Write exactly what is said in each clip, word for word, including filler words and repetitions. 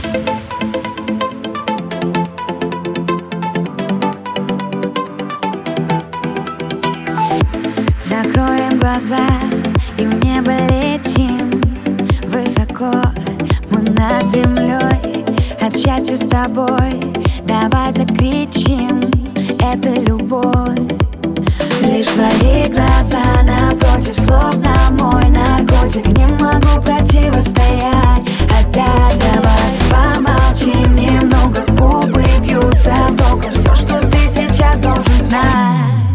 Закроем глаза и в небо летим высоко, мы над землей от счастья с тобой. Давай закричим, это любовь. Лишь твои глаза напротив слов на мой наркотик. Не могу противостоять. Опять давай помолчим немного, губы бьются током. Все, что ты сейчас должен знать.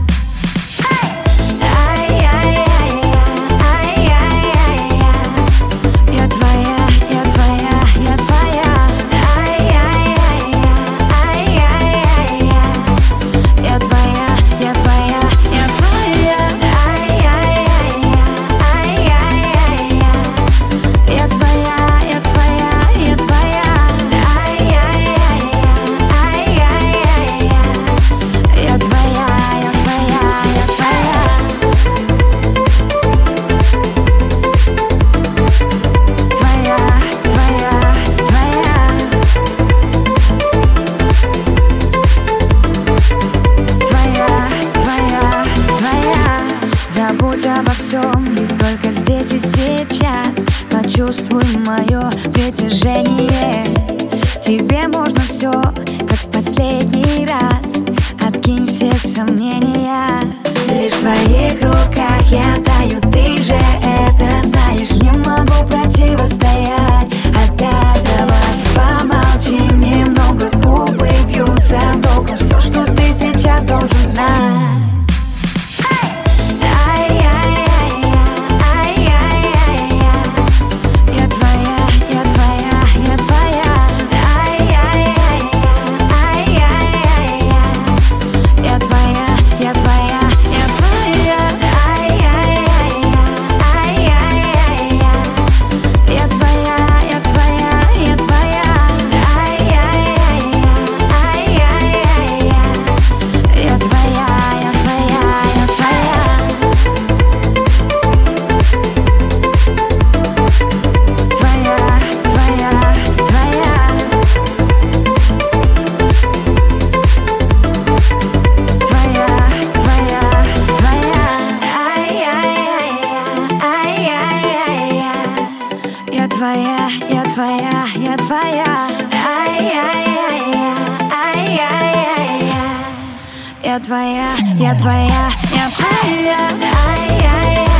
Забудь обо всем, есть только здесь и сейчас. Почувствуй мое притяжение. Тебе можно все, как в последний раз. Откинь все сомнения. Лишь в твоих руках я таю, ты же это знаешь. Не могу противостоять. Опять давай помолчим немного, губы бьются током. Все, что ты сейчас должен знать. Я твоя, я твоя, я твоя. Ай-яй-яй-я, ай-яй-яй-я. Я твоя, я твоя, я твоя. Ай-яй-яй.